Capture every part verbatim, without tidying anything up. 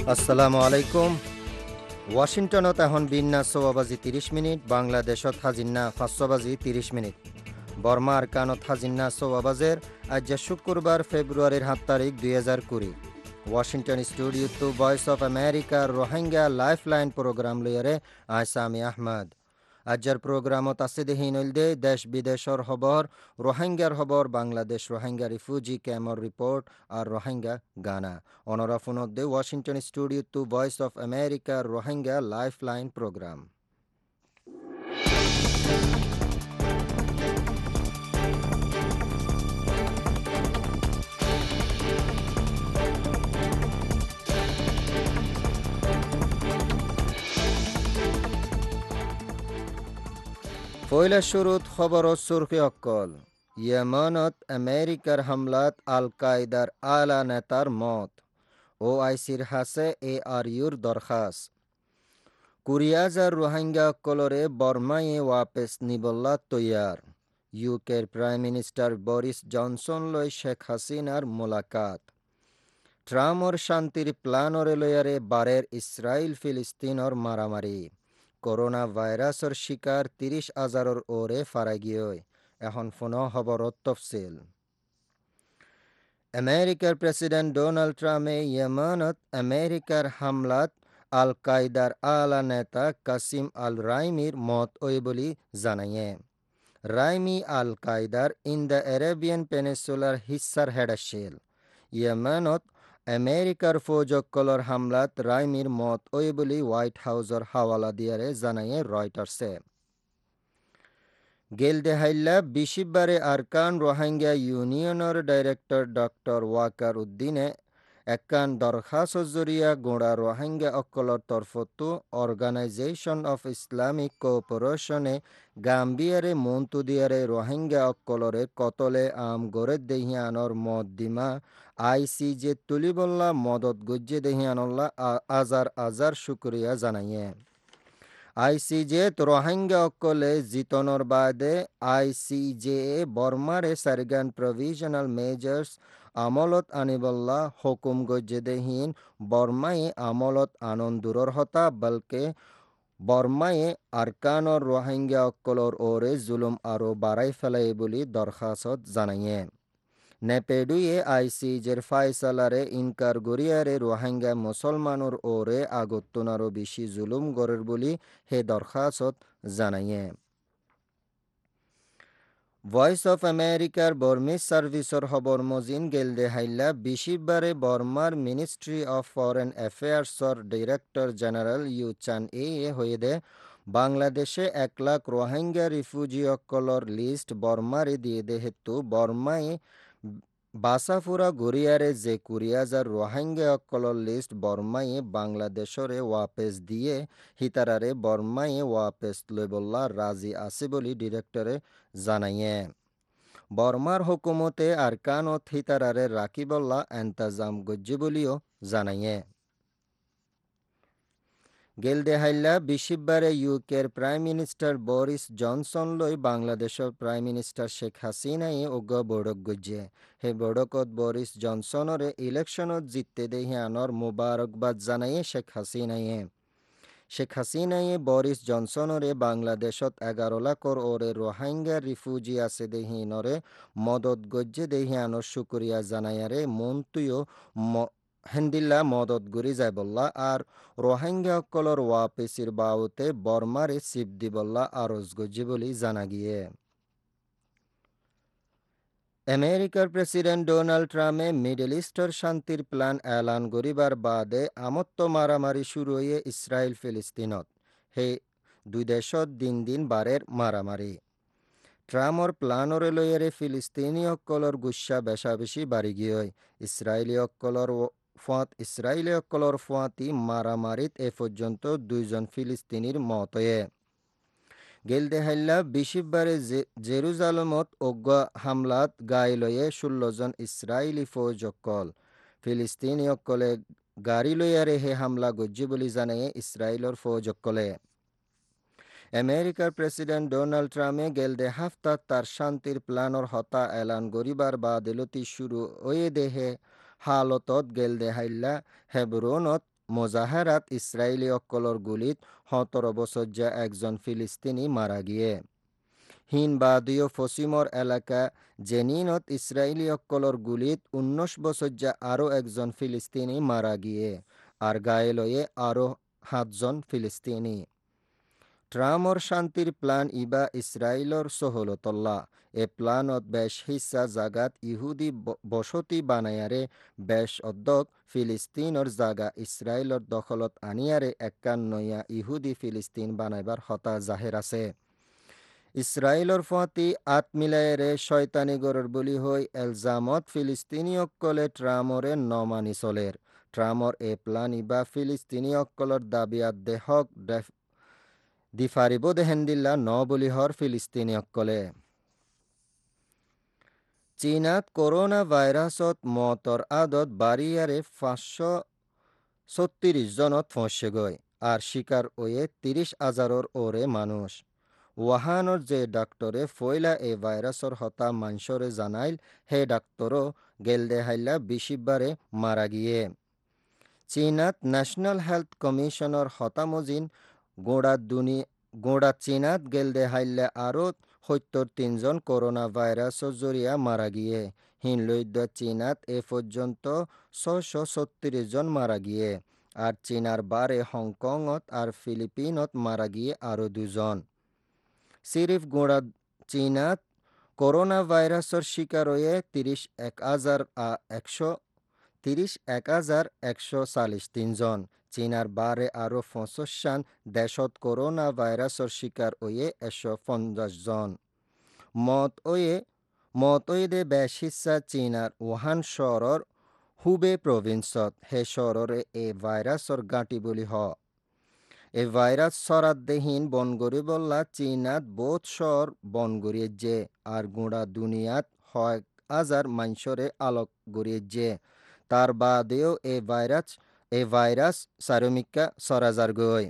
আসসালামু আলাইকুম। ওয়াশিংটনত এখন বিন্যা ছয় বাজি ত্ৰিশ মিনিট, বাংলাদেশত হাজিন্না পাঁচ বাজি ত্ৰিশ মিনিট। বর্মার কানত হাজিন্না ছয় বাজের। আজ শুক্রবার ফেব্রুয়ারির সাত তারিখ দুই হাজার কুড়ি। Washington studio to Voice of আমেরিকার রোহিঙ্গা লাইফ লাইন প্রোগ্রাম লইয়ারে আসামি আহমদ। আজ্জার প্রোগ্রামত আছে দেহিনলদে দেশ বিদেশর খবর, রোহিঙ্গার খবর, বাংলাদেশ রোহিঙ্গা রিফিউজি ক্যাম্পর রিপোর্ট আর রোহিঙ্গা গানা। অনরা ফোনত দে Washington studio to Voice of আমেরিকার রোহিঙ্গা লাইফ লাইন প্রোগ্রাম। পয়লা শুরুত খবর সুরখি অক্কল। ইয়েমনত আমেরিকার হামলাত আল কায়দার আলা নেতার মত। ও আইসির হাসে এ আর ইউর দরখাস্ত। কুরিয়াজার রোহিঙ্গা অক্কলরে বর্মায়ে ওয়াপেস নিবল্লা তৈয়ার। ইউকের প্রাইম মিনিস্টার বরিস জনসন লয় শেখ হাসিনার মোলাকাত। ট্রাম্পর শান্তির প্ল্যানরে লয়ারে বারের ইসরায়েল ফিলিস্তিনর মারামারি। করোনা ভাইরাসর শিকার তিরিশ হাজারর ওরে ফারা গিয়ে। এখন ফোন খবরত তফসিল। আমেরিকার প্রেসিডেন্ট ডোনাল্ড ট্রাম্পে ইয়েমেনত আমেরিকার হামলাত আল কায়দার আলা নেতা কাসিম আল রাইমির মত ওই বলি জানাইয়ে। রাইমি আল কায়দার ইন দ্য আরেবিয়ান পেনিনসুলার হিস্সার হেড আসিল। ইয়েমেনত আমেরিকার ফৌজকলর হামলাত রাইমির মত ওই বলি হোয়াইট হাউসর হাওয়ালা দিয়ারে জানাইয়ে রয়টার্সে। গেলদে হাইল্লা বিশিবারে আরকান রোহিঙ্গা ইউনিয়নের ডাইরেক্টর ডক্টর ওয়াকার উদ্দিনে একান দরখাস্ত জরিয়া গোড়া রোহিঙ্গা অক্কলর তরফতো অর্গানাইজেশন অফ ইসলামিক কোঅপারেশনে গাম্বিয়ারে মন্তু দিয়ারে রোহিঙ্গা অক্কলরে কতলে আম গড়ে দেহিয়ানর মদ দিমা আইসি যে তুলিবল্লা মদত গজ্জে দেহিয়ানল্লা আজার আজার শুক্রিয়া জানাইয়ে। আইসিজে রোহিঙ্গা অক্কলে জিতনর বাদে আইসিজে বর্মারে সারগান প্রভিশনাল মেজার্স আমলত আনিবল্লা হুকুম গজ্জেদেহীন বর্মায়ে আমলত আনন্দুরর হতা বলকে বর্মায়ে আরকানর রোহিঙ্গা অক্কলর ওরে জুলুম আরও বাড়াই ফেলাই বলি দরখাস্ত জানাইয়ে। নেপেডুয়ে আইসিজের ফাইসালারে ইনকার গরিয়ারে রোহিঙ্গা মুসলমানুর ওরে আগত্তনারও বেশি জুলুম গরের বলি হে দরখাস্ত জানাইয়ে। ভয়েস অফ আমেরিকার বর্মিস সার্ভিসর খবর মজিন গেলদে হাইল্লা বিশিবারে বর্মার মিনিস্ট্রি অফ ফরেন অ্যাফেয়ার্সর director general U Chan Aye হয়ে দে বাংলাদেশে এক লাখ রোহিঙ্গা রিফিউজি অক্কলর লিস্ট বর্মারে দিয়ে দে হেতু বর্মায় বাসাফুরা গরিয়ারে যে কুড়ি হাজার রোহিঙ্গা অক্কলর লিস্ট বর্মায়ে বাংলাদেশরে ওয়াপেস দিয়ে হিতারারে বর্মায়ে ওয়াপেস লইবল্লা রাজি আছে বলি ডিরেক্টরে জানাইয়ে। বর্মার হুকুমতে আরকানত হিতারারে রাকিবল্লা এন্তাজাম গজ্জে বলিও জানাইয়ে। গেলদে হাইল্লা বিশিবারে ইউকের প্রাইম মিনিস্টার বরিস জনসন লই বাংলাদেশের প্রাইম মিনিস্টার শেখ হাসিনাই অজ্ঞ বড়ক গজ্জে। হে বড়কত বরিস জনসনরে ইলেকশনত জিততে দেহিয়ানর মুবারকবাদ জানাইয়ে শেখ হাসিনাইয়ে। শেখ হাসিনাইয়ে বরিস জনসনরে বাংলাদেশত এগারো লাখর ওরে রোহিঙ্গা রিফিউজি আছে দেহিনরে মদত গজ্জে দেহিয়ানর শুক্রিয়া জানাইয়ারে মন্তুয় হেন্দিল্লা মদত গুরি যাইবল্লা আর রোহিঙ্গা অক্কলর ওয়াপেসির বাউতে বর্মারে সিপ দিবল্লা আরজ গজ্জে বলি জানা গিয়ে। আমেরিকার প্রেসিডেন্ট ডোনাল্ড ট্রাম্পে মিডল ইস্টর শান্তির প্ল্যান এলান গরিবার বাদে আমত্ত মারামারি শুরু হয়ে ইসরায়েল ফিলিস্তিনত। হে দুই দেশত দিন দিন বারের মারামারি। ট্রাম্পর প্ল্যানরে লইয়ারে ফিলিস্তিনি অক্কলর গুসা বেশা বেশি বাড়ি গিয়ে ইসরায়েলি অক্কলর ফাঁত ইসরায়েলি অক্কলর ফাঁতি মারামারিত এ পর্যন্ত দুইজন ফিলিস্তিনির মত হয়ে গেলদে হাইল্লা বিশিবারে জেরুজালেমত অজ্ঞ হামলাত গায়ে লয়ে ষোলো জন ইসরায়েলি ফৌজ অক্কল ফিলিস্তিনি অক্কলে গাড়ি লইয়ারে হে হামলা গজ্জি বলি জানাইয়ে ইসরায়েলর ফৌজ অক্কলে। আমেরিকার প্রেসিডেন্ট ডোনাল্ড ট্রাম্পে গেলদে হাফতাত তার শান্তির প্ল্যানর হতা এলান গরিবার বা দিলতি শুরু ওয়ে দেহে হালতত গেলদে হাইল্লা হেবরনত মোজাহারাত ইসরায়েলি অকলর গুলিত সতেরো বছরজা একজন ফিলিস্তিনি মারা গিয়ে হিনবাদীয় ফসিমর এলাকা জেনিনত ইসরায়েলি অকলর গুলিত উনিশ বছরজা আরও একজন ফিলিস্তিনি মারা গিয়ে আর গায়েল হয়ে আরও সাতজন ফিলিস্তিনি ট্রাম্পর শান্তির প্ল্যান ইবা ইসরায়েলর সহলতল্লা এ প্ল্যানত বেশ হিস্সা জাগাত ইহুদি বসতি বানায়ারে বেশ অধ্যক ফিলিস্তিনর জাগা ইসরায়েলর দখলত আনিয়ারে একান নয়া ইহুদি ফিলিস্তিন বানাইবার হতা জাহের আছে ইসরায়েলর ফাঁতি আত মিলায়েরে শয়তানি গরর বলি হই এলজামত ফিলিস্তিনি অক্কলে ট্রামরে নমানি চলের ট্রামর এ প্ল্যান ইবা ফিলিস্তিনি অক্কলর দাবিয়াত দেহক দিফারিব দেহেন্দিল্লা ন বলি হর ফিলিস্তিনি অক্কলে চীনাত করোনা ভাইরাসত মতর আদত বাড়িয়ারে পাঁচশো ছত্রিশ জনত ফসে গয় আর শিকার ওয়ে তিরিশ হাজারর ওরে মানুষ ওয়াহানর যে ডাক্তরে ফয়লা এ ভাইরাসর হতা মানসরে জানাইল হে ডাক্তরও গেলদে হাইলা বিশিবারে মারা গিয়ে চীনাত ন্যাশনাল হেলথ কমিশনের হতামজিন গোড়া দুনি গোড়া চীনাত গেলদে হাইলে আরও সত্তর তিনজন করোনা ভাইরাসর জরিয়া মারা গিয়ে হিনলৈদ্য চীনাত এ পর্যন্ত ছয়শো ছত্রিশ জন মারা গিয়ে আর চীনার বারে হংকংত আর ফিলিপিনত মারা গিয়ে আরও দুজন সিরিফ গোড়া চীনাত করোনা ভাইরাসর শিকার হয়ে তিরিশ এক হাজার একশো তিরিশ এক হাজার একশো চাল্লিশ তিনজন চীনার বারে আরও পঁচশান দেশত করোনা ভাইরাসর শিকার হয়ে একশো পঞ্চাশ জন মত ওয়ে মত ওয়েদে বেশ হিস্সা চীনার উহান শহরর হুবে প্রভিন্সত হে শহরে এ ভাইরাসর গাঁটি বলি হ এ ভাইরাস সরাদ্দেহীন বনগরি বললা চীনাত বোধ শহর বনগরিয়ে যে আর গুঁড়া দুনিয়াত হয় হাজার মাইনসরে আলোক গড়িয়ে যে তার বাদেও এ ভাইরাস এ ভাইরাস সারমিকা সরাজার গই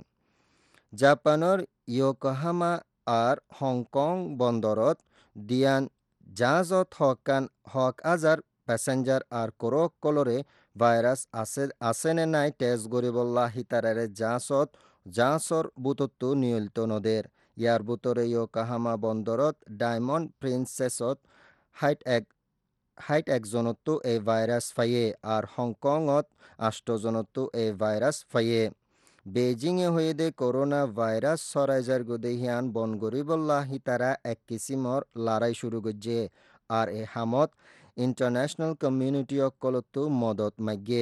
জাপানের ইয়োকোহামা আর হংকং বন্দরত দিয়ান জাহাজত হকান হক হাজার প্যাসেঞ্জার আর করক কলরে ভাইরাস আছে আছে নে নাই টেজ গরিবল্লা হিতারারে জাহাজত জাহাজর বুতত্ব নিয়লিত নদের ইয়ার বুতরে ইয়োকোহামা বন্দরত ডায়মন্ড প্রিন্সেসত হাইট এক হাইট একজনতো এই ভাইরাস ফাইয়ে আর হংকংত আষ্টজনতো এই ভাইরাস ফাইয়ে বেজিংয়ে হয়ে দে করোনা ভাইরাস সরাইজার গদেহিয়ান বনগরি বল্লা হিতারা এক কিসিমর লড়াই শুরু করছে আর এ হামত ইন্টারন্যাশনাল কমিউনিটি অকলতো মদত মাগে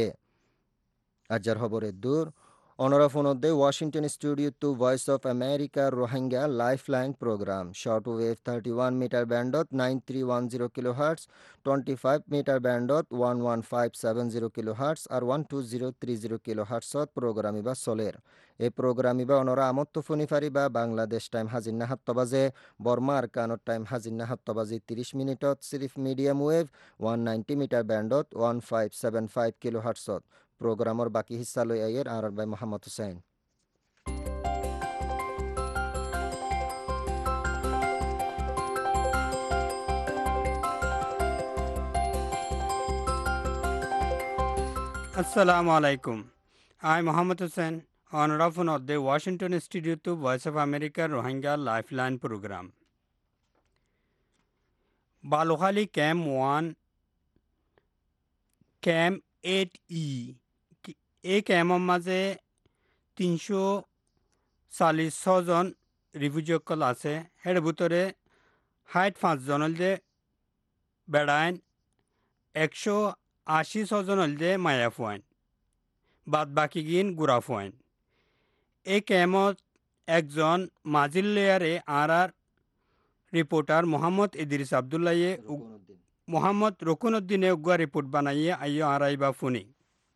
আজার খবরে দূর অনরাফোনদে Washington studio to Voice of America Rohingya lifeline program short wave thirty one metre ব্যান্ডত nine three one zero kilo hertz twenty five metre ব্যান্ডত one one five seven zero kilo hertz আর one two zero three zero kilo হার্টসত program ইবা চলের এই programme ইবা অনরা আমত্ত ফোনি ফারিবা বাংলাদেশ টাইম হাজির না সাতটা বাজে বর্মা আর কানত টাইম হাজির না সাতটা বাজে তিরিশ মিনিটত সিরিফ medium wave one ninety metre ব্যান্ডত one five seven five kilo হার্টসত প্রোগ্রামর বাকি হিস্সা লই আইয়ের আর ভাই Mohammad Hussain Assalamu alaikum. I am Muhammad Hussain, honorable of the Washington Institute to Voice of America Rohingya Lifeline Program. Balukhali Camp one, Camp eight E. এই ক্যাম্পৰ মাঝে তিনশো চাল্লিছ জন রিফিউজিসকল আছে এর ভিতরে ষাট পাঁচজন হলদে বেড়াইন একশো আশি ছজন হলদে মায়া ফুয়াইন বাদ বাকি গিন গুড়া ফুয়াইন এই ক্যাম্পত একজন মাজিল লেয়ারে আর আর রিপোর্টার মোহাম্মদ ইদ্রিস আবদুল্লাহে মোহাম্মদ রকুনউদ্দিনে উগুয়া রিপোর্ট বানাইয়ে আইয় আর আইবা ফুনি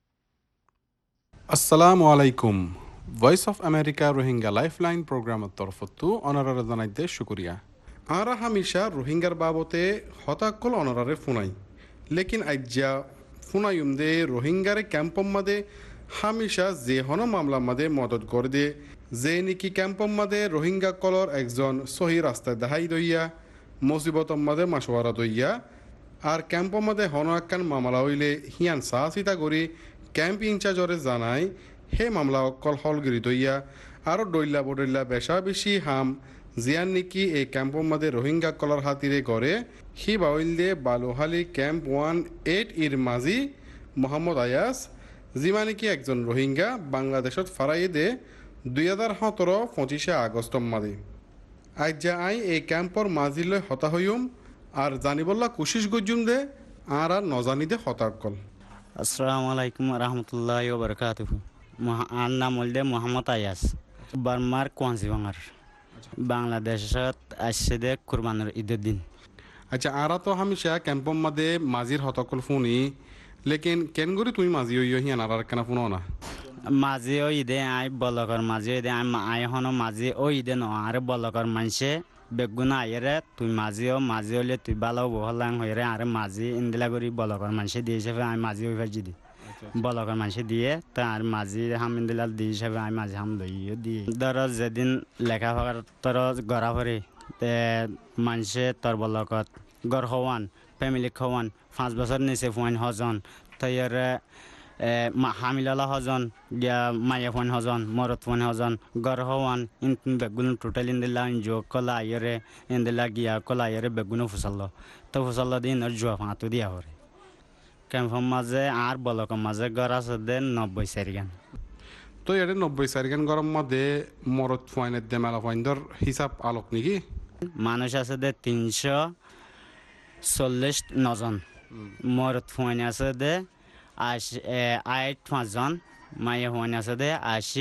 আসসালামু আলাইকুম Voice of America Rohingya lifeline প্রোগ্রামের তরফতো অনারারে জানাইতে শুক্রিয়া আরা হামেশা রোহিঙ্গার বাবতে হতাকল অনারারে ফুনাই লেকিন আজ্জা ফুনাইম দে রোহিঙ্গারে ক্যাম্পম মাদে হামেশা যে হন মামলা মাদে মদত করে দে যে নিকি ক্যাম্পম মাদে রোহিঙ্গা কলর একজন সহি রাস্তায় দেখাই দইয়া মুসিবতম মাদে মাসোয়ারা দইয়া আর ক্যাম্পম মাদে হন একখান মামলা হইলে হিয়ান সাহসিতা করি ক্যাম্প ইনচার্জরে জানায় হে মামলা অকল হলগিরি দইয়া আরও ডইল্লা বডইল্লা বেশা বেশি হাম জিয়ান নিকি এই ক্যাম্পর মাঝে রোহিঙ্গা কলার হাতিরে গড়ে হি বাউল দে বালুহালি ক্যাম্প ওয়ান এইট ইর মাঝি মোহাম্মদ আয়াস যিমা নেকি একজন রোহিঙ্গা বাংলাদেশত ফারাই দে দুই হাজার সতেরো পঁচিশে আগস্ট মাদে আজ যা আই এই ক্যাম্পর মাঝিলৈ হতা হইম আর জানিবল্লা কোশিশ গজ্জুম দে আর আর নজানি দে হতাকল। আসসালামু আলাইকুম রহমতুল্লাহ বরকাতুহু। আর নাম হলদে মোহাম্মদ আয়াস, বার্মার কোয়াঞ্চি ভাঙার, বাংলাদেশত আসছে দে কুরবানের ঈদের দিন। আচ্ছা আরা তো হামিশা ক্যাম্পর মাঝে মাঝির হতাকল ফোনি, লেকিন কেন করি তুমি মাঝি হইয় হিয়ান আর কেন ফোনো না? মাঝি ও ঈদে আই বলকর মাঝি ঈদে আই আই হনো মাঝি ও ঈদে ন আর বলকর মানুষে বেগুনা আইরে তুই মাঝি ও মাঝি হলে তুই ভালো বহলাং হইরে আর মাঝি ইন্দিলা করি বলকর মানুষে দিয়ে হিসাবে আমি মাঝি হইবার যদি বলকর মানুষে দিয়ে তা আর মাঝি হাম ইন্দিলা দিয়ে হিসাবে আমি মাঝি হাম লইও দিয়ে ধর যেদিন লেখাপড়ার তোর গড়া ভরে তে মানুষে তোর বলকত গড় হওয়ান ফ্যামিলি খাওয়ান পাঁচ বছর নিচে ফুয়ান হজন তাইরে হামিলালা হজন গিয়া মায়া ফোন হজন মরত ফোন হজন গড় হওয়ান ইন বেগুন টোটাল ইন্দিলা ইনজো কলা আইরে ইন্দিলা গিয়া কলা আইরে বেগুনো ফুসাল্লো তো ফুসাল্লো দিন ওর জোয়া ফাঁতো দিয়া হরে ক্যাম্পর মাঝে আর বলকর মাঝে গড় আছে দে নব্বই চারি গান। তো এটা নব্বই চারি গান গরম মধ্যে মরত ফাইনের দে মেলা ফাইন্দর হিসাব আলোক নাকি? মানুষ আছে দে তিনশো চল্লিশ নজন, মরত ফাইন আছে দে আশি আট পাঁচজন, মাইয়া ফাইন আছে দে আশি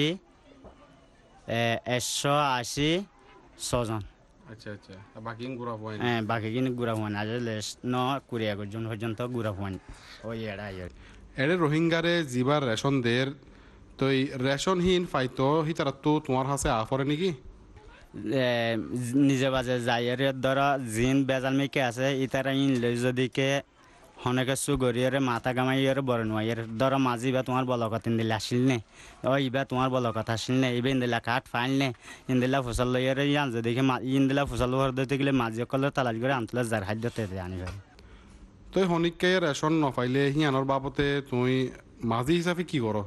একশো আশি ছজন। আচ্ছা আচ্ছা বাকি গুড়া ফাইন হ্যাঁ বাকি কিন্তু গুড়া ফাইন আসলে ন কুড়ি একজন পর্যন্ত গুড়া ফাইন ওই এড়া এড়ে রোহিঙ্গারে জিবার রেশন দের তো এই রেশনহীন ফাইতো হিতারা তো তোমার হাসে আফরে নাকি? নিজে বাজে যাইয়ের ধরো জিন বেজাল মেকে আছে ইতারা ইন যদিকে হনেকে সুগরিয়ারে মাথা গামাইয়ারে বড় নয়ের ধরো মাঝি বা তোমার বলকত ইন্দিলা আসিল নে ও ইবা তোমার বলকত আসিল নে ইবে ইন্দিলা কাঠ ফাইল নে ইন্দিলা ফুসাল লইয়ারে ইয়ান যদিকে ইন্দিলা ফুসাল হর দিতে গেলে মাঝি কলে তালাশ করে আনতলে যার খাদ্য তেতে আনি ভাই। তো হনিককে রেশন নপাইলে হিয়ানোর বাবতে তুমি মাঝি হিসাবে কি করো?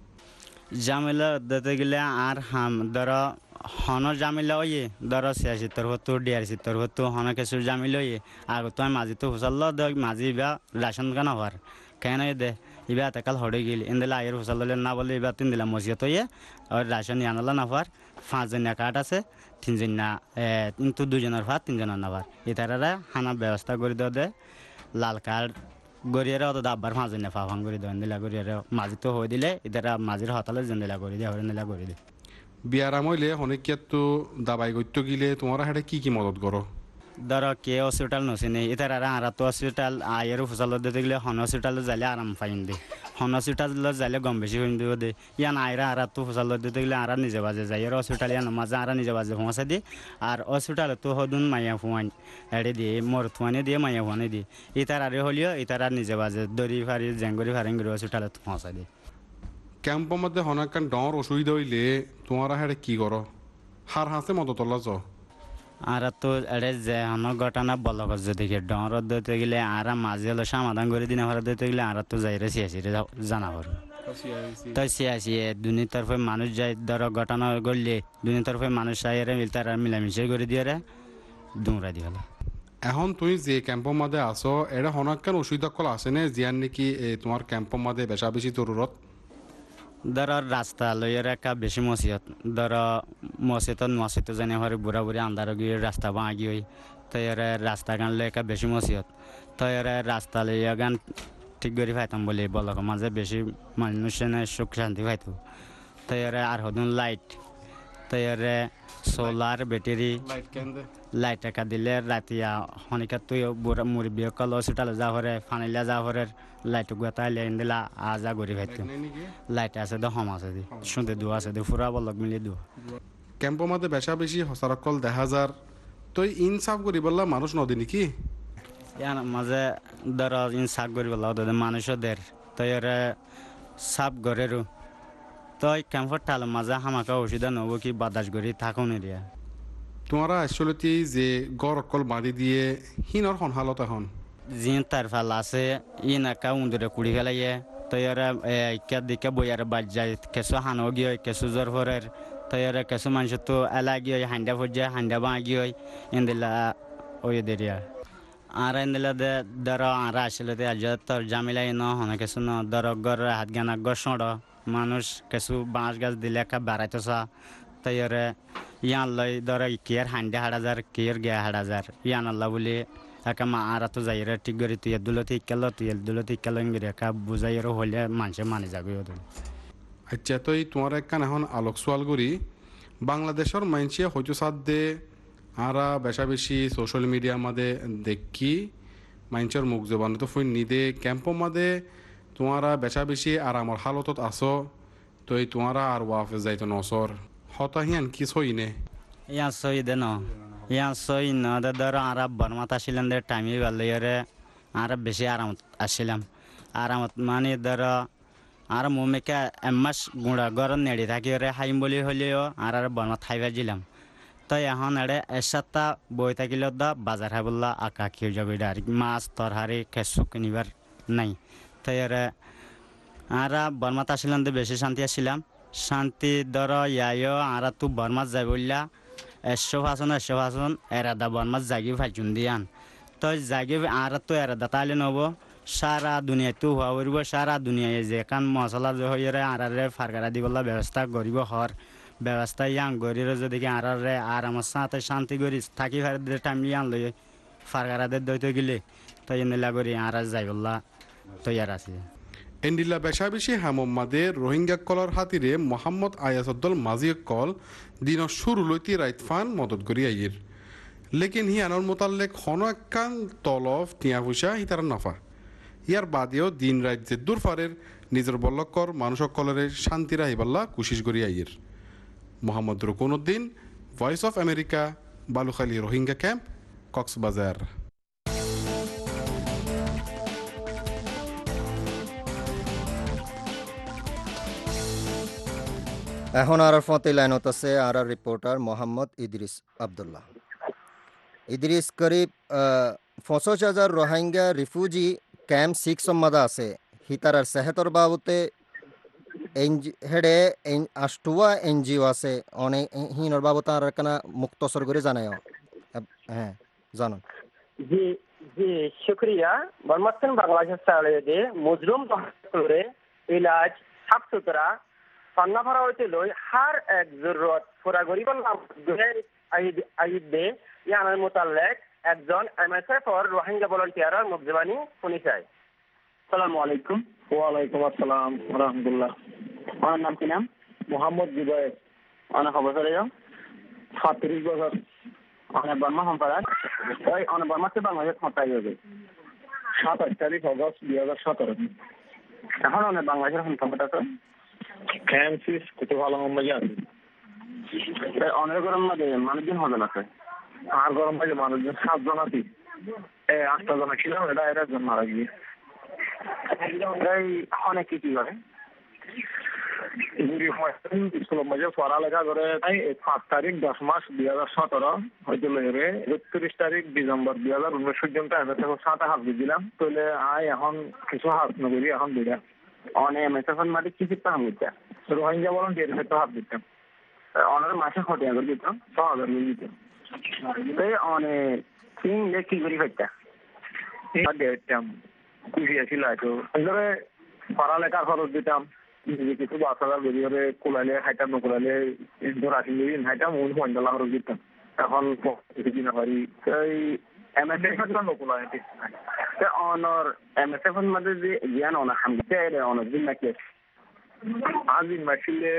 জামিলা দিতে গেলে আর হাম ধরো হন জামিলা ওয়ে ধরো ছিয়াশি তোর হতো ডিআরসি তোর হতো হন কিছু জামিলা ওয়ে আর তোমার মাঝি তো হুসাল্ল দেখ মাঝি ইবা রাশন কেন হওয়ার কেন দে ইবা এতকাল হড়ে গেল ইন্দিলা আয়ের হুসাল না বলে ইবা তিন দিলা মসজিদ হইয়ে আর রাশন ইয়ানলা না হওয়ার পাঁচজনিয়া কাঠ আছে তিনজন না কিন্তু দুজনের ভাত তিনজনের না ভার ইতারা খানা ব্যবস্থা করে দেওয়া দে লাল কার্ড গড়িয়ারে অত দাব্বার পাঁচজনিয়া ফাফান করে দেওয়া ইন্দিলা গড়িয়ারে মাঝি তো হয়ে দিলে ইতারা মাঝির হতালে জেন্দিলা করে দিয়ে হরে নিলা করে দিয়ে বিয়ারাম হইলে হনিকিয়াত তো দাবাই করতে গেলে তোমার হাটে কি কি মদত করো? ধরো কে হসপিটাল নছিনে ইতার আর আর তো হসপিটাল আয়ের ফুসাল দিতে গেলে হন হসপিটালে যাইলে আরাম পাইন দে হন হসপিটালে যাইলে গম বেশি হইন দিব দে ইয়ান আয়রা আর তো ফুসাল দিতে গেলে আর নিজে বাজে যাই আর হসপিটাল ইয়ান মাঝে আর নিজে বাজে পৌঁছা দি আর হসপিটালে তো হদুন মাইয়া ফুয়ান এড়ে দিয়ে মর ফুয়ানে দিয়ে মাইয়া ফুয়ানে দিয়ে ইতার আরে হলিও ইতার আর নিজে বাজে দড়ি ফারি জেঙ্গরি ফারিঙ্গরি হসপিটালে পৌঁছা দি। ক্যাম্পের মধ্যে হনাকান ডর অসুবিধা হইলে তোমার হাটে কি করো? হার হাসে মতো তোলা চ আর তো এড়ে যে আমার ঘটনা বল করছে দেখে ডর দিতে গেলে আর মাঝে হলো সমাধান করে দিনে ভরা দিতে গেলে আর তো যাইরে সিয়াসিরে জানা পারো তো সিয়াসি দুনির তরফে মানুষ যায় ধরো ঘটনা করলে দুনির তরফে মানুষ চাইরে তারা মিলামিশাই করে দিয়ে দুমরা দিয়ে হলো। এখন তুমি যে ক্যাম্পের মধ্যে আসো এটা হনাকান অসুবিধা কল আছে নে জিয়ান নাকি তোমার ক্যাম্পের মধ্যে বেশা বেশি জরুরত? ধর রাস্তা লইয়ের একটা বেশি মসজিদ ধর মসজিদ মসজিদ জানি হরে বুড়া বুড়ি আন্দার গিয়ে রাস্তা বাঁ গিয়ে তাই রাস্তা গান লই একটা বেশি মসজিদ তাই রাস্তা লইয়া গান ঠিক করে পাইতাম বলে বলক মাঝে বেশি মানুষের সুখ শান্তি পাইতো তাই আর হদুন লাইট তাই সোলার ব্যাটারি লাইট একা দিলে রাতিয়া হনিকা তুই বুড়া মুরব্বী কল হসপিটালে যা হরে ফানিলা যা হরে লাইট গুয়াতাইলে ইন্দিলা আজা গরি ভাইতো লাইট আছে দে হম আছে দি শুনতে দু আছে দে ফুরা বলক মিলি দু ক্যাম্পের মধ্যে বেশা বেশি হসারকল দেখা যার তো ইনসাফ করি বললা মানুষ নদী নাকি? ইয়ান মাঝে ধর ইনসাফ করি বললা ওদের মানুষদের তাই সাফ গরেরও তই ক্যাম্পর টাল মাঝে হামাকা অসুবিধা নব কি বাদাস করি থাকো নিয়া তোমারা আসলে যে গড় অকল বাঁধি দিয়ে হিনর হন হালত এখন জিন তার ফাল আছে ইন একা উন্দরে কুড়ি ফেলাইয়ে তৈয়ারে কে দিকে বইয়ারে বাজ যায় কিছু হানো গিয়ে কিছু জোর ফরের তৈয়ারে কিছু মানুষ তো এলা গিয়ে হান্ডা ফুজে হান্ডা বা গিয়ে ইন্দিলা ওই দেরিয়া আর ইন্দিলা দে ধর আর আসলে তে আজ তোর জামিলা ন হনে কিছু ন ধর গর হাত গানা গর সড় মানুষ কিছু বাঁশ গাছ দিলে কা বাড়াইতেছা তৈয়ারে ইয়ান লই ধর কিয়ার হান্ডা হাট হাজার কিয়ার গিয়া হাট হাজার ইয়ান আল্লাহ বলে একা মা আর তো যাইরে ঠিক করে তুই দুলো ঠিক কেল তুই দুলো ঠিক কেল ইংরে একা বুঝাইর হলে মানুষে মানে যাবে ওদের আচ্ছা তুই তোমার একখান এখন আলোক সোয়াল করি বাংলাদেশের মাইনসিয়া হয়তো সাদ দে আরা বেশা বেশি সোশ্যাল মিডিয়ার মাঝে দেখি মাইনসের মুখ জবান তো ফুই নিদে ক্যাম্পর মাঝে তোমারা বেশা বেশি আর আমার হালতত আসো তো এই তোমারা আর ওয়াফে যাইতো নসর হতাহিয়ান কি সই নে ইয়া সই দে ন ইয়া সই ন দে ধর আর বর্মাত আসিলেন দে টাইমে ভালো আর বেশি আরামত আসছিলাম আরামত মানে ধর আর মুমেকে এমাস গুঁড়া গরম নেড়ি থাকি রে হাইম বলি হলেও আর আর বর্মাত খাইবা দিলাম তো এখন এড়ে এসাতটা বই থাকিল দা বাজার হাই বললা আঁকা খেয়ে যাবে আর মাছ তরহারি খেসু কিনিবার নাই তো এরে আর বর্মাত আসিলাম তো বেশি শান্তি আসছিলাম শান্তি ধর ইয়াইও আর তু বর্মাত যাই বললা একশো ফাঁসন একশো ফাঁসন এরাদা বর্মাত জাগি ফাইচুন দিয়ান তো জাগি আর তো এরাদা তাহলে নব সারা দুনিয়ায় তো হওয়া করব সারা দুনিয়ায় যে কান মশলা যে হয়ে আর ফারকারা দিবলা ব্যবস্থা করিব হর ব্যবস্থা ইয়াং গরির যদি আর আর আমার সাথে শান্তি করি থাকি ফার টাইম ইয়ান লই ফারকারাদের দইতে গেলে তো এনলা করি আর যাই বললা তৈয়ার আছে এন্ডিলা বেশা বেশি হামম্মাদে রোহিঙ্গা কলর হাতিরে মোহাম্মদ আয়াসদ্দল মাজি কল দিন শুরু লইতি রাইত ফান মদত করি আইয়ের লেকিন হি আনর মোতাল্লেক হন একখান তলফ টিয়া পয়সা হি তারা নফা ইয়ার বাদেও দিন রাত যে দূর ফারের নিজের বল্লকর মানুষ কলরে শান্তি রাহিবাল্লা কুশিস করি আইয়ের Mohammad Rukunuddin Voice of America Balukhali Rohingya camp Cox's Bazar এখন আর ফতে লাইনত আছে আর রিপোর্টার মোহাম্মদ ইদ্রিস আবদুল্লাহ ইদ্রিস করিব পঁচিশ হাজার রোহিঙ্গা রিফিউজি ক্যাম্প সিক্স সম্মাদা আছে হিতারার সেহতর বাবতে হেডে আষ্টুয়া এনজিও আছে অনেক হিনর বাবত আর কানা মুক্তসর করে জানায় হ্যাঁ জানুন জি জি শুক্রিয়া বর্মাস্তান বাংলাদেশ চালে মজলুম করে ইলাজ সাফ সুতরা পান্নাফারা হইতে লই হার এক জরুরত পুরা গরিব আইদ দে ইয়ানের মোতাল্লেক একজন এমএসএফ অর রোহিঙ্গা ভলান্টিয়ারের মুখজবানি শুনি চাই আসসালামু আলাইকুম ওয়ালাইকুম আসসালাম রহমতুল্লাহ আমার নাম কি নাম মোহাম্মদ জুবাইর অনেক অবসর সাতত্রিশ বছর অনেক বর্মা সম্পাদক ওই অনেক বর্মাতে বাংলাদেশ হতাই হবে সাতাশ তারিখ অগস্ট দুই হাজার সতেরো এখন অনেক বাংলাদেশের সম্পাদক আছে ফ্যান্সিস কত ভালো মজা আছে অনেক গরম মাঝে মানুষজন হবে না আর গরম মাঝে মানুষজন সাতজন আছি আটটা জন ছিলাম এটা এর একজন মারা গিয়ে এই অনেক কিছু করে স্কুলের মধ্যে পড়ালেখা করে তাই পাঁচ তারিখ দশ মাস দুই হাজার সতেরো হয়তো লেগে একত্রিশ তারিখ ডিসেম্বর দুই হাজার উনিশ পর্যন্ত সাথে হাত দিয়েছিলাম তাহলে আয় এখন কিছু হাত নকরি এখন দুইটা অনেক এমএসএফের মাঠে কি শিখতাম আমি রোহিঙ্গা বলুন দেড় হাজার হাত দিতাম অনেক মাসে খটিয়া করে দিতাম ছ হাজার করে দিতাম এই অনেক সিং কি করি ফেরতাম দেখতাম খুশি আছিল হয়তো ধরে পড়ালেখার খরচ দিতাম কিছু বাচ্চারা বেরিয়ে কোলাইলে খাইতাম নকলাইলে ধর আসি দিন খাইতাম ওই পঞ্চালা খরচ দিতাম এখন কিছু না পারি এই এমএসএফ নকলাই অনর এমএসএফ এর মধ্যে যে জ্ঞান অনেক হামদিতে অনেক দিন নাকি আজ দিন মাসিলে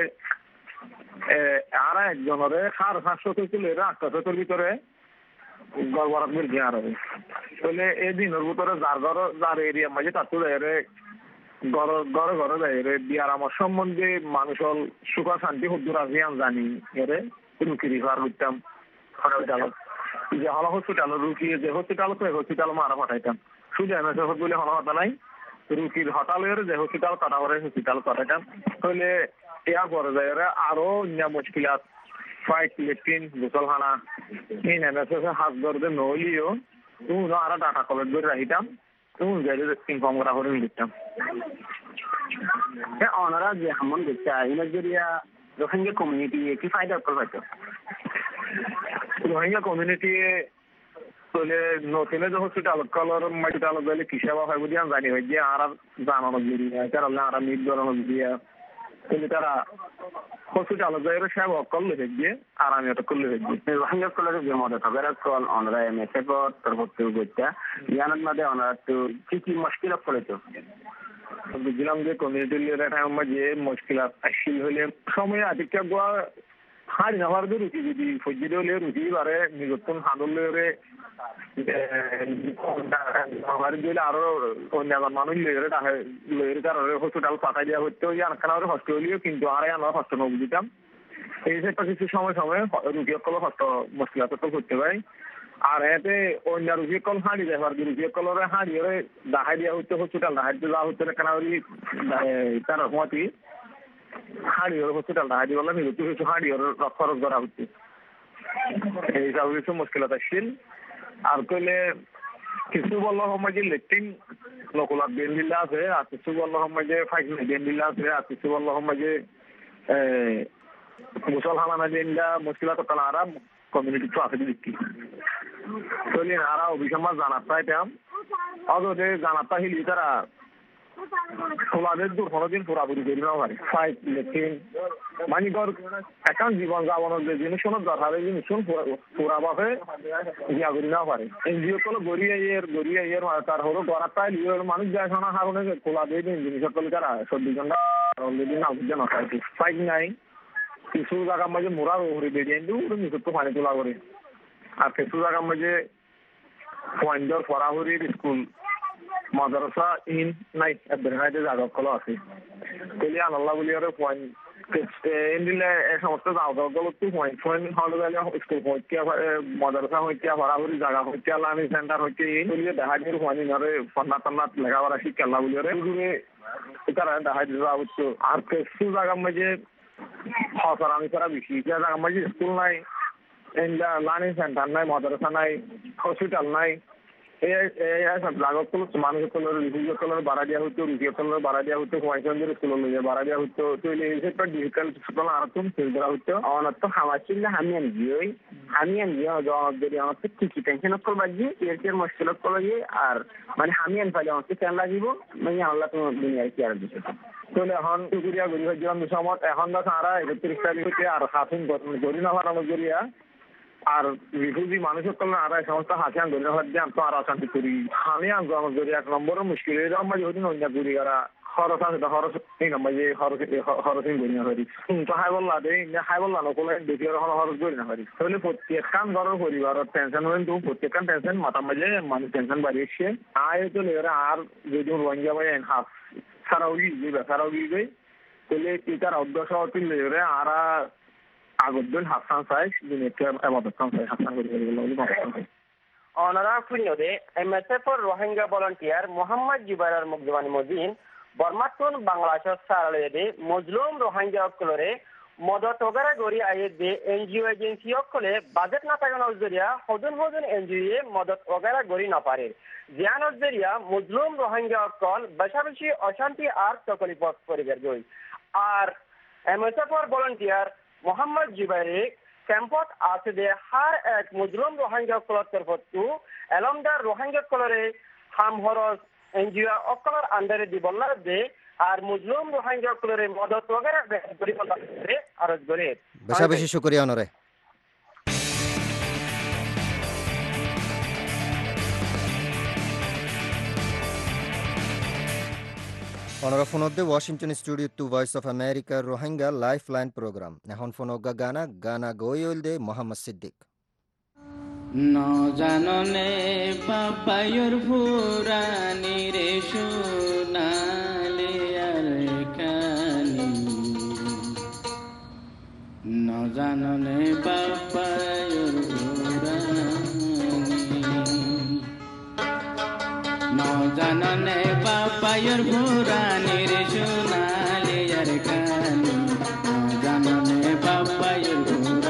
আর একজনের সাড়ে সাতশো থেকে আটশোর ভিতরে গড়বড়াত মিল জ্ঞান হবে তাহলে এই দিনের ভিতরে যার ঘর যার এরিয়ার মাঝে তার তো ঘরে ঘরে ঘরে যাই বিয়ার আমার সম্বন্ধে মানুষের সুখ শান্তি হুদ্দুর আছে আমি জানি এরে রুকি রিফার করতাম হসপিটালত যে হল হসপিটাল রুকি যে হসপিটাল তো হসপিটাল মারা পাঠাইতাম শুধু এমএসএফ বলে হল কথা নাই রুকির হটালের যে হসপিটাল কাটা করে হসপিটাল পাঠাইতাম তাহলে ইয়ার পরে যাই আরো অন্য মুশকিলাত ফাইট লেট্রিন গোসলখানা এই এমএসএফ হাত ধরতে নহলিও তুমি আরো ডাটা কলেক্ট করে রাখিতাম তুমি যাই ইনফর্ম করা করে দিতাম ওনারা যে হামন দিচ্ছে ইনার জরিয়া রোহিঙ্গা কমিউনিটি কি ফায়দা করবে? রোহিঙ্গা কমিউনিটি তাহলে নতুন যে হসপিটাল কলর হসপিটাল গেলে কি সেবা হয় বুঝি আমি জানি হয় যে আর জানানো দিয়ে তারা আর মিট ধরানো দিয়ে কিন্তু তারা হসপিটাল যাই সেবা করলে দেখবে আর আমি ওটা করলে দেখবে রোহিঙ্গা কলরে যে মদত হবে কল ওনারা এম এস এ পর তরফতে করতে ইয়ানোর মধ্যে ওনারা তো কি কি মুশকিল পড়েছে বুঝলাম যে কমিউনিটি লিডার যে মুশকিল আসছিল হলে সময় আধিক্য গোয়া হাড়ি নামার দিয়ে রুচি যদি ফজিলে হলে রুচি বারে নিগতন হাঁদলে আমার দিলে আরো অন্য মানুষ লইরে লইরে কারণে হসপিটাল পাঠাই দেওয়া হচ্ছে ওই আনখানা হসপিটালিও কিন্তু আর আমরা হস্ত নব দিতাম এই যে কিছু সময় সময় রুগী সকল হস্ত মুশকিলাত তো করতে পারি আর এতে অন্য রুগী কল হাঁড়ি দেওয়ার রুগী কলরে হাঁড়িয়ে দেখাই দেওয়া হচ্ছে হসপিটাল দেখাই দেওয়া হচ্ছে কেন তার মতি হাঁড়িয়ে হসপিটাল দেখাই দিয়ে বললাম কিছু হাঁড়িয়ে খরচ করা হচ্ছে এইসব কিছু মুশকিলাত আসছিল আর কইলে কিছু বললো সময় যে লেট্রিন নকলার বেন দিল্লা আছে আর কিছু বললো সময় যে ফাইকিং বেন দিল্লা আছে আর কিছু বললো সময় যে মুসল হামানা দিনটা মুশকিলাত তারা আরা কমিউনিটি তো আছে দিচ্ছি তাহলে আরা অভিসম্বাদ জানাতে পাইতাম অথবা জানাতে হিলি তারা খোলাদের দূর কোনোদিন পুরাপুরি করি না পারে ফাইট লেট্রিন মানে ধর এখন জীবন যাপনের যে জিনিস দরকার এই জিনিস পুরাভাবে ইয়া করি না পারে এনজিও গুলো গড়িয়ে ইয়ের গড়িয়ে ইয়ের তার হলো গড়ার তাই লিওর মানুষ যায় না হারণে খোলা দিয়ে দিন জিনিস সকল তারা চব্বিশ ঘন্টা অলরেডি না বুঝে না ফাইট নাই কিছু জায়গার মাঝে মোড়ার ওহরে বেরিয়ে কিন্তু নিচে তো পানি তোলা করে আর কিছু জায়গার মাঝে পয়েন্টর ফরাহরির স্কুল মাদ্রাসা ইন নাই একবার হাইতে জায়গা কলো আছে তাহলে আল্লাহ বলি আর পয়েন্ট দিলে এই সমস্ত জায়গাগুলো তো পয়েন্ট পয়েন্ট হলে গেলে স্কুল হইতে মাদ্রাসা হইতে ফরাহরি জায়গা হইতে লার্নিং সেন্টার হইতে ইন বলিয়ে দেখা দিয়ে পয়েন্ট ধরে ফন্না টান্না লেখাপড়া শিক্ষা আল্লাহ বলি আরে দূরে তারা দেখা দিয়ে হচ্ছে আর কিছু জায়গার মাঝে হসারানি করা বেশি জায়গার মাঝে স্কুল নাই লার্নিং সেন্টার নাই মাদ্রাসা নাই হসপিটাল নাই এই জায়গাগুলো মানুষগুলোর রিভিউগুলোর বাড়া দেওয়া হতো রিভিউগুলোর বাড়া দেওয়া হতো হোয়াইটদের স্কুলের বাড়া দেওয়া হতো তো এই ক্ষেত্রে ডিজিটাল স্কুল আর তুমি ফেল করা হতো আমার তো খাওয়া ছিল আমি এনজিও আমি এনজিও যদি আমার তো কি কি টেনশন করবা গিয়ে এর কি মুশকিল করলো গিয়ে আর মানে আমি এন ফাইলে আমাকে কেন লাগিব মানে আল্লাহ তোমার দুনিয়ায় কি আর বিষয় তাহলে এখন টুকুরিয়া গরিব জীবন সময় এখন তো তারা একত্রিশ তারিখে আর শাসন করি না বানানো জরিয়া আর রিফিউজি মানুষের কল আর এই সমস্ত হাসিয়ান গরিব দিয়ে আমি তো আর অশান্তি করি আমি আন্দোলন করি এক নম্বরের মুশকিল এই রকম যদি অন্য করি আর খরচ আছে খরচ এই নম্বর যে খরচ খরচিন করি না পারি তো হাই বললা দে হাই বললা নকলে দেখি এখন খরচ করি না পারি তাহলে প্রত্যেকখান ঘরের পরিবারের টেনশন হবেন তো প্রত্যেকখান টেনশন মাথা মাঝে মানুষ টেনশন বাড়িয়েছে আয় তো লেগে আর যদি রোহিঙ্গা ভাই হাফ ছাড়াও গিয়ে ছাড়াও গিয়ে যাই তাহলে এটার অভ্যাস হতে লেগে আর আগদ্দিন হাসান সাইজ দিনেতে আমাদের সাইজ হাসান করে বলে অনারা কুনিয়দে এমএসএফ রোহিঙ্গা ভলান্টিয়ার মোহাম্মদ জুবাইর মুকদমানি মজিন বর্মাতুন বাংলাদেশ সারালেদে মজলুম রোহিঙ্গা অকলরে মদত ওগারা গরি আইদে এনজিও এজেন্সি অকলে বাজেট না থাকানোর জরিয়া হদুন হদুন এনজিও মদত ওগারা গরি না পারে জিয়ানোর জরিয়া মজলুম রোহিঙ্গা অকল বেশা বেশি অশান্তি আর তকলিফত পরিবের গই আর এমএসএফ ভলান্টিয়ার মোহাম্মদ জুবাইরে ক্যাম্পত আছে দে হার এক মজলুম রোহিঙ্গা কলর তরফতু এলমদার রোহিঙ্গা কলরে হাম হরস এনজিও অকলর আন্ডারে দি বললা দে আর মজলুম রোহিঙ্গা কলরে মদত ওগারা গরি বললা দে আরজ গরে বেশা বেশি শুকরিয়া অনরে অনরা ফোনদে Washington studio to Voice of America Rohingya life line programme এখন ফোনগা গানা গানা গইল দে মোহাম্মদ সিদ্দিক ন জাননে পাপায়ুর ফুরানি রে সোনালে আর কানি ন জাননে পাপায়ুর ফুরানি ন জাননে পাপায়ুর ফুরানি রে সোনালে আর কানি ন জাননে পাপায়ুর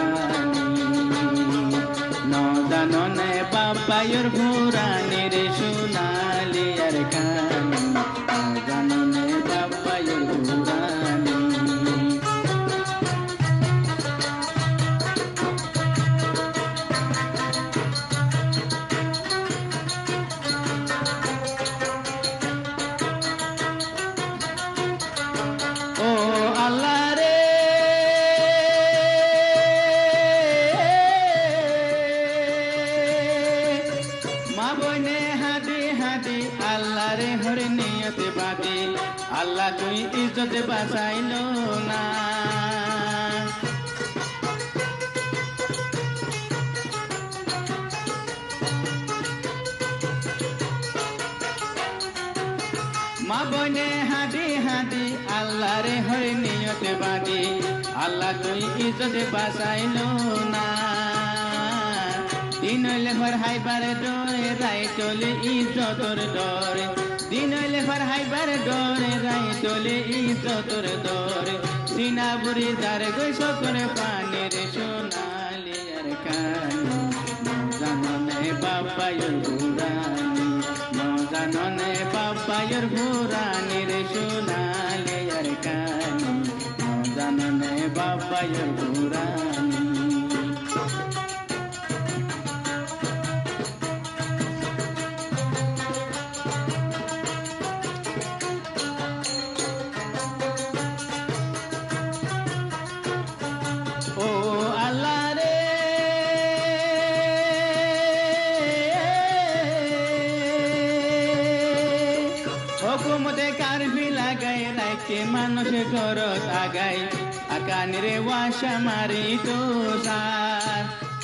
জাননে বাবায়ুর ভোরানি রে সোনালি আর কানি জাননে বাবা আল্লাহ তুই ইজ্জতে বাঁচাইলো না মা বনে হাঁটি হাঁটি আল্লাহ রে হরে নিয়তে বাঁধি আল্লাহ তুই ইজ্জতে বাঁচাইলো না দিন হইলে ফর হাইবারে ডরে রাই চলে ইজ্জতর ডরে দিন হইলে ফর হাইবারে ডরে রাই চলে ইজ্জতর ডরে সিনা বুড়ি যার গৈস করে পানির সোনালি আর কানি জাননে বাবায়ুর বুড়ানি জাননে বাবায়ুর বুড়ানি রে সোনালি আর কানি জাননে বাবায়ুর বুড়ানি মানুষের ঘরত আগাই আকানিরে ওয়াশা মারি তো সার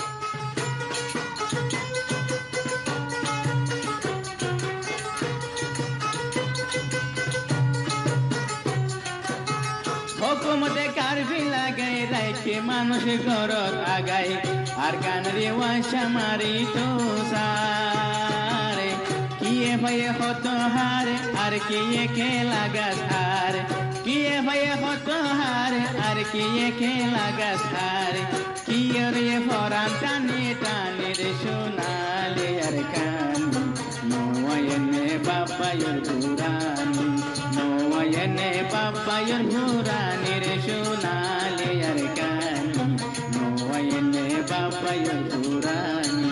হুকুমতে কারফি লাগাই রাইকে মানুষের ঘরত আগাই আর কানরে ওয়াশা মারি তো সার কিয়ে ভয়ে হত হার আর কিয়ে খেলা গাছ হার কিয়ে ভয়ে হত হার আর কিয়ে খেলা গাছ হার কিয়ে রে ফরান টানে টানে রে সোনালে আর কানি নোয়ায়নে বাবায়ুর বুড়ানি নোয়ায়নে বাবায়ুর বুড়ানি রে সোনালে আর কানি নোয়ায়নে বাবায়ুর বুড়ানি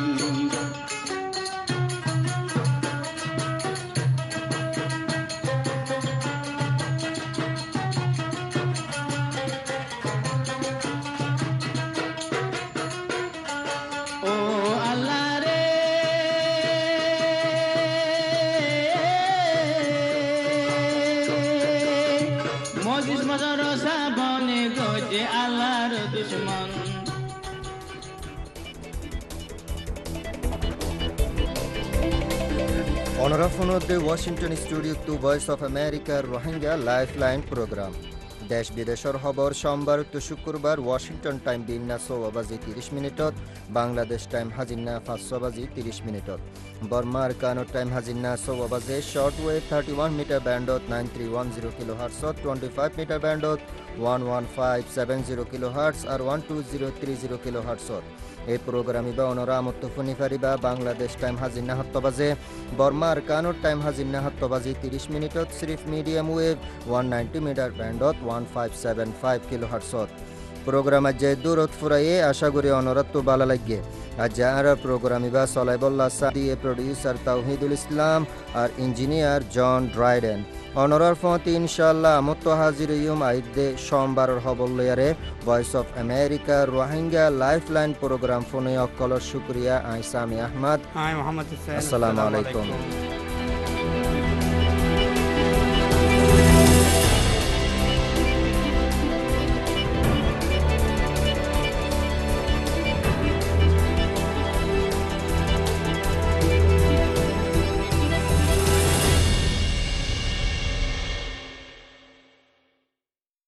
Honora the Washington Studio to Voice of America Rohingya Lifeline Program. দেশ বিদেশের খবর সোমবার তো শুক্রবার ওয়াশিংটন টাইম দিনা ছয় বাজি ত্রিশ মিনিটত বাংলাদেশ টাইম হাজিনা পাঁচ বাজি ত্রিশ মিনিটত বর্মার কানো টাইম হাজিনা ছয় বাজে short wave thirty one metre ব্যান্ডত nine three one zero kilo হার্টসত টোয়েন্টি ফাইভ মিটার ব্যান্ডত one one five seven zero kilo hertz আর one two zero three zero kilo হার্টসত এই প্রোগ্রাম ইবা অনরা আমত্ত ফোনি ফারিবা বাংলাদেশ টাইম হাজিনা সাত বাজে বর্মার কানোর টাইম হাজিনা সাত বাজি ত্রিশ মিনিটত সিরিফ medium wave one ninety metre ব্যান্ডত one five seven five kilo হার্টসত প্রোগ্রাম আজ দূরত ফুরাইয়ে আশা করি অনরত্ব ভালো লাগে আজ আর প্রোগ্রাম ইবা সলাইবুল্লাহ সাদি প্রোডিউসার তাওহিদুল ইসলাম আর ইঞ্জিনিয়ার জন ড্রাইডেন অনরার ফতি ইনশাআল্লাহ আমত্ত হাজির ইউম আইদে সোমবারের খবর লয়ারে Voice of America Rohingya lifeline programme ফোনে অকলর শুকরিয়া আই সামি আহমদ আই মোহাম্মদ আসসালামু আলাইকুম।